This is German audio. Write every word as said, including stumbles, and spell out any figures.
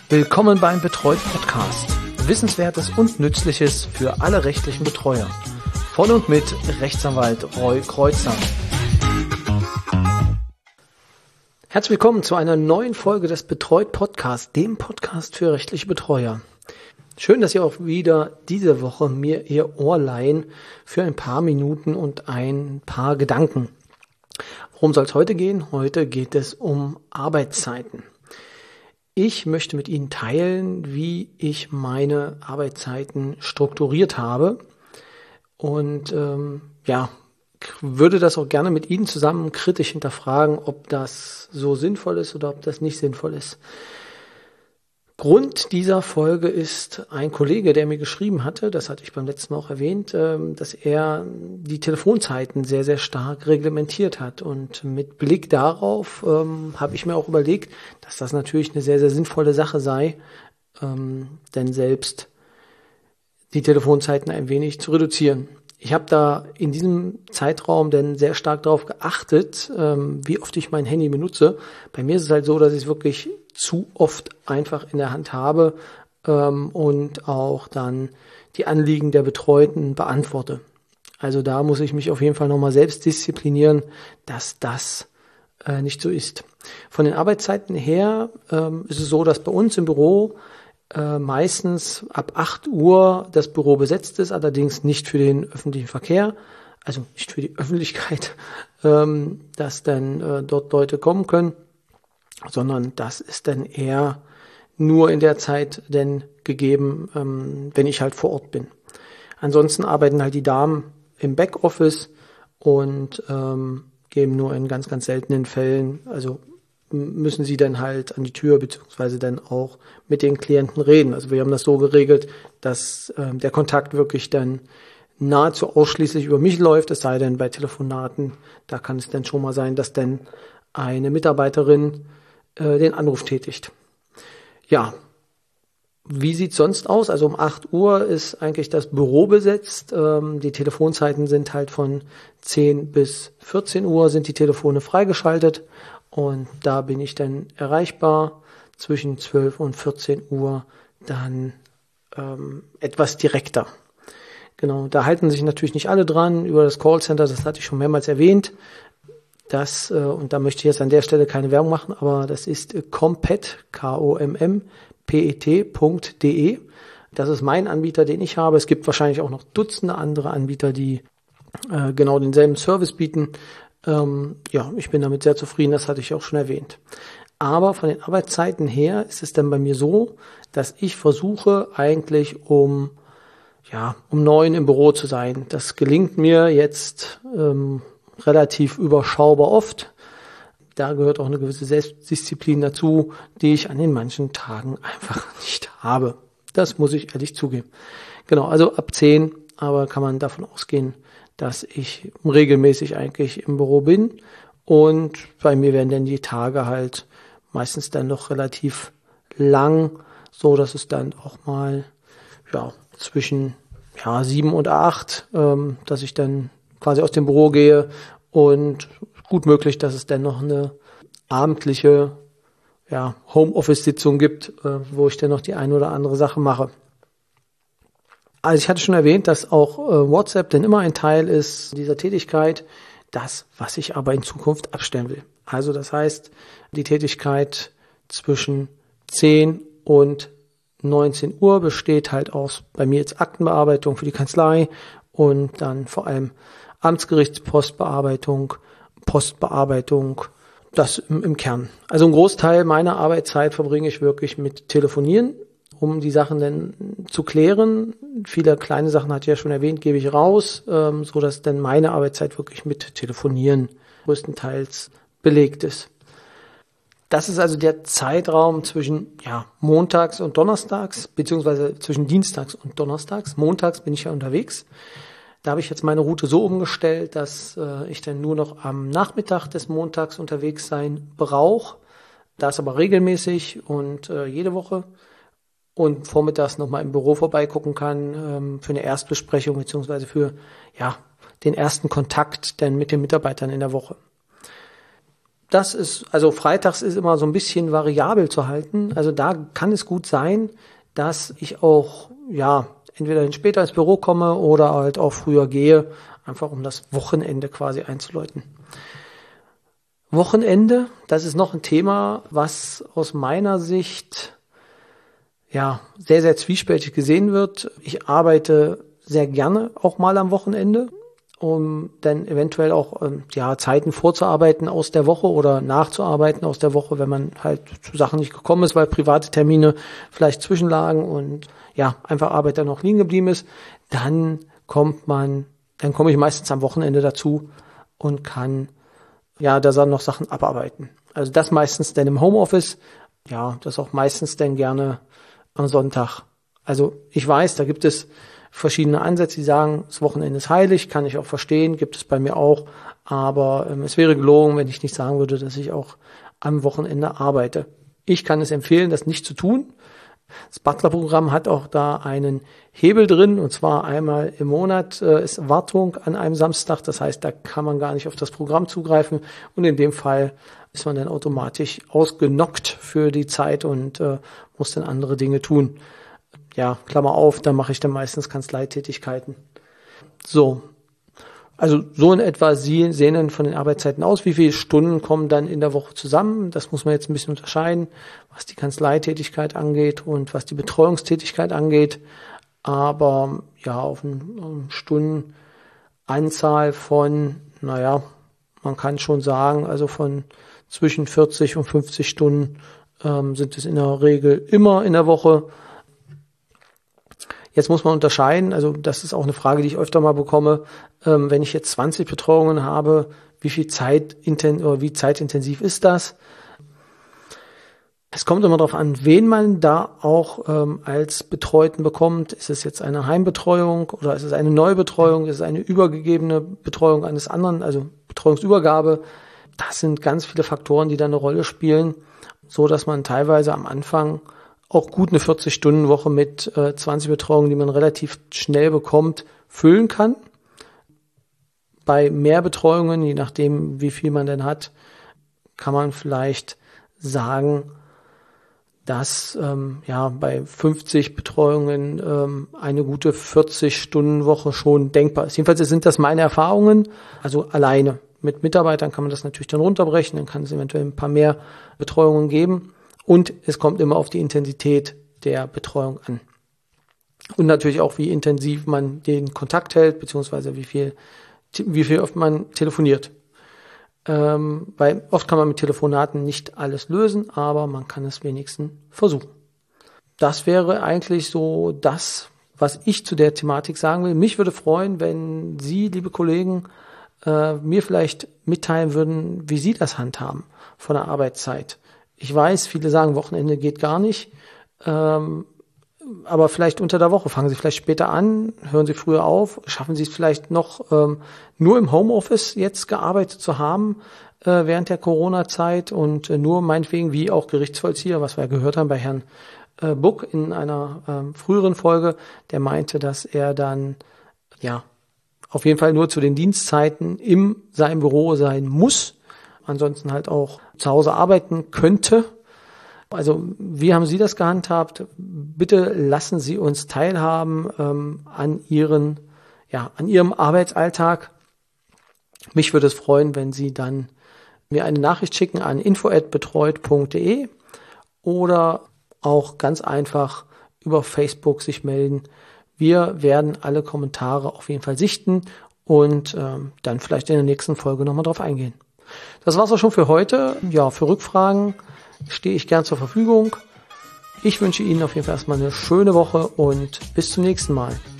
Willkommen beim Betreut Podcast. Wissenswertes und Nützliches für alle rechtlichen Betreuer. Von und mit Rechtsanwalt Roy Kreuzer. Herzlich willkommen zu einer neuen Folge des Betreut Podcasts, dem Podcast für rechtliche Betreuer. Schön, dass ihr auch wieder diese Woche mir ihr Ohr leihen für ein paar Minuten und ein paar Gedanken. Worum soll es heute gehen? Heute geht es um Arbeitszeiten. Ich möchte mit Ihnen teilen, wie ich meine Arbeitszeiten strukturiert habe und ähm, ja, würde das auch gerne mit Ihnen zusammen kritisch hinterfragen, ob das so sinnvoll ist oder ob das nicht sinnvoll ist. Grund dieser Folge ist ein Kollege, der mir geschrieben hatte, das hatte ich beim letzten Mal auch erwähnt, dass er die Telefonzeiten sehr, sehr stark reglementiert hat. Und mit Blick darauf ähm, habe ich mir auch überlegt, dass das natürlich eine sehr, sehr sinnvolle Sache sei, ähm, denn selbst die Telefonzeiten ein wenig zu reduzieren. Ich habe da in diesem Zeitraum denn sehr stark darauf geachtet, ähm, wie oft ich mein Handy benutze. Bei mir ist es halt so, dass ich es wirklich zu oft einfach in der Hand habe ähm, und auch dann die Anliegen der Betreuten beantworte. Also da muss ich mich auf jeden Fall nochmal selbst disziplinieren, dass das äh, nicht so ist. Von den Arbeitszeiten her ähm, ist es so, dass bei uns im Büro äh, meistens ab acht Uhr das Büro besetzt ist, allerdings nicht für den öffentlichen Verkehr, also nicht für die Öffentlichkeit, ähm, dass dann äh, dort Leute kommen können, sondern das ist dann eher nur in der Zeit denn gegeben, ähm, wenn ich halt vor Ort bin. Ansonsten arbeiten halt die Damen im Backoffice und ähm, geben nur in ganz, ganz seltenen Fällen, also müssen sie dann halt an die Tür beziehungsweise dann auch mit den Klienten reden. Also wir haben das so geregelt, dass äh, der Kontakt wirklich dann nahezu ausschließlich über mich läuft, es sei denn bei Telefonaten, da kann es dann schon mal sein, dass dann eine Mitarbeiterin äh, den Anruf tätigt. Ja, wie sieht's sonst aus? Also um acht Uhr ist eigentlich das Büro besetzt. Ähm, die Telefonzeiten sind halt von zehn bis vierzehn Uhr sind die Telefone freigeschaltet. Und da bin ich dann erreichbar zwischen zwölf und vierzehn Uhr dann ähm, etwas direkter. Genau, da halten sich natürlich nicht alle dran über das Callcenter, das hatte ich schon mehrmals erwähnt. Das, äh, und da möchte ich jetzt an der Stelle keine Werbung machen, aber das ist Kompet, K O M M P E T Punkt D E. Das ist mein Anbieter, den ich habe. Es gibt wahrscheinlich auch noch Dutzende andere Anbieter, die äh, genau denselben Service bieten. Ähm, ja, ich bin damit sehr zufrieden, das hatte ich auch schon erwähnt. Aber von den Arbeitszeiten her ist es dann bei mir so, dass ich versuche eigentlich um, ja, um neun im Büro zu sein. Das gelingt mir jetzt ähm, relativ überschaubar oft. Da gehört auch eine gewisse Selbstdisziplin dazu, die ich an den manchen Tagen einfach nicht habe. Das muss ich ehrlich zugeben. Genau, also ab zehn, aber kann man davon ausgehen, dass ich regelmäßig eigentlich im Büro bin und bei mir werden dann die Tage halt meistens dann noch relativ lang, so dass es dann auch mal ja zwischen ja sieben und acht, ähm, dass ich dann quasi aus dem Büro gehe und gut möglich, dass es dann noch eine abendliche ja Homeoffice-Sitzung gibt, äh, wo ich dann noch die eine oder andere Sache mache. Also ich hatte schon erwähnt, dass auch äh, WhatsApp denn immer ein Teil ist dieser Tätigkeit, das, was ich aber in Zukunft abstellen will. Also das heißt, die Tätigkeit zwischen zehn und neunzehn Uhr besteht halt aus bei mir jetzt Aktenbearbeitung für die Kanzlei und dann vor allem Amtsgerichtspostbearbeitung, Postbearbeitung, das im, im Kern. Also ein Großteil meiner Arbeitszeit verbringe ich wirklich mit Telefonieren, um die Sachen dann zu klären. Viele kleine Sachen, hatte ich ja schon erwähnt, gebe ich raus, ähm, so dass dann meine Arbeitszeit wirklich mit Telefonieren größtenteils belegt ist. Das ist also der Zeitraum zwischen ja, montags und donnerstags, beziehungsweise zwischen dienstags und donnerstags. Montags bin ich ja unterwegs. Da habe ich jetzt meine Route so umgestellt, dass äh, ich dann nur noch am Nachmittag des Montags unterwegs sein brauche. Das aber regelmäßig und äh, jede Woche. Und vormittags nochmal im Büro vorbeigucken kann ähm, für eine Erstbesprechung beziehungsweise für ja den ersten Kontakt dann mit den Mitarbeitern in der Woche. das ist, also freitags ist immer so ein bisschen variabel zu halten. Also da kann es gut sein, dass ich auch, ja, entweder später ins Büro komme oder halt auch früher gehe, einfach um das Wochenende quasi einzuläuten. Wochenende, das ist noch ein Thema, was aus meiner Sicht ja sehr, sehr zwiespältig gesehen wird. Ich arbeite sehr gerne auch mal am Wochenende, um dann eventuell auch ähm, ja Zeiten vorzuarbeiten aus der Woche oder nachzuarbeiten aus der Woche, wenn man halt zu Sachen nicht gekommen ist, weil private Termine vielleicht zwischenlagen und ja einfach Arbeit dann noch liegen geblieben ist. Dann kommt man, dann komme ich meistens am Wochenende dazu und kann ja, da dann noch Sachen abarbeiten. Also das meistens dann im Homeoffice. Ja, das auch meistens dann gerne am Sonntag. Also ich weiß, da gibt es verschiedene Ansätze, die sagen, das Wochenende ist heilig, kann ich auch verstehen, gibt es bei mir auch. Aber ähm, es wäre gelogen, wenn ich nicht sagen würde, dass ich auch am Wochenende arbeite. Ich kann es empfehlen, das nicht zu tun. Das Butler-Programm hat auch da einen Hebel drin, und zwar einmal im Monat äh, ist Wartung an einem Samstag. Das heißt, da kann man gar nicht auf das Programm zugreifen, und in dem Fall ist man dann automatisch ausgenockt für die Zeit und äh, muss dann andere Dinge tun. Ja, Klammer auf, da mache ich dann meistens Kanzleitätigkeiten. So, also so in etwa Sie sehen dann von den Arbeitszeiten aus, wie viele Stunden kommen dann in der Woche zusammen. Das muss man jetzt ein bisschen unterscheiden, was die Kanzleitätigkeit angeht und was die Betreuungstätigkeit angeht. Aber ja, auf eine Stundenanzahl von, naja, man kann schon sagen, also von zwischen vierzig und fünfzig Stunden ähm, sind es in der Regel immer in der Woche. Jetzt muss man unterscheiden, also das ist auch eine Frage, die ich öfter mal bekomme, ähm, wenn ich jetzt zwanzig Betreuungen habe, wie viel Zeit oder wie zeitintensiv ist das? Es kommt immer darauf an, wen man da auch ähm, als Betreuten bekommt. Ist es jetzt eine Heimbetreuung oder ist es eine Neubetreuung? Ist es eine übergegebene Betreuung eines anderen, also Betreuungsübergabe? Das sind ganz viele Faktoren, die da eine Rolle spielen, so dass man teilweise am Anfang auch gut eine vierzig-Stunden-Woche mit äh, zwanzig Betreuungen, die man relativ schnell bekommt, füllen kann. Bei mehr Betreuungen, je nachdem, wie viel man denn hat, kann man vielleicht sagen, dass ähm, ja bei fünfzig Betreuungen ähm, eine gute vierzig-Stunden-Woche schon denkbar ist. Jedenfalls sind das meine Erfahrungen, also alleine. Mit Mitarbeitern kann man das natürlich dann runterbrechen, dann kann es eventuell ein paar mehr Betreuungen geben. Und es kommt immer auf die Intensität der Betreuung an. Und natürlich auch, wie intensiv man den Kontakt hält, beziehungsweise wie viel, wie viel oft man telefoniert. Ähm, weil oft kann man mit Telefonaten nicht alles lösen, aber man kann es wenigstens versuchen. Das wäre eigentlich so das, was ich zu der Thematik sagen will. Mich würde freuen, wenn Sie, liebe Kollegen, äh, mir vielleicht mitteilen würden, wie Sie das handhaben von der Arbeitszeit. Ich weiß, viele sagen, Wochenende geht gar nicht, ähm, aber vielleicht unter der Woche. Fangen Sie vielleicht später an, hören Sie früher auf, schaffen Sie es vielleicht noch ähm, nur im Homeoffice jetzt gearbeitet zu haben äh, während der Corona-Zeit und äh, nur meinetwegen wie auch Gerichtsvollzieher, was wir gehört haben bei Herrn äh, Buck in einer ähm, früheren Folge, der meinte, dass er dann ja auf jeden Fall nur zu den Dienstzeiten in seinem Büro sein muss, ansonsten halt auch zu Hause arbeiten könnte. Also wie haben Sie das gehandhabt? Bitte lassen Sie uns teilhaben ähm, an Ihren, ja, an Ihrem Arbeitsalltag. Mich würde es freuen, wenn Sie dann mir eine Nachricht schicken an info at betreut punkt de oder auch ganz einfach über Facebook sich melden. Wir werden alle Kommentare auf jeden Fall sichten und ähm, dann vielleicht in der nächsten Folge nochmal drauf eingehen. Das war's auch schon für heute. Ja, für Rückfragen stehe ich gern zur Verfügung. Ich wünsche Ihnen auf jeden Fall erstmal eine schöne Woche und bis zum nächsten Mal.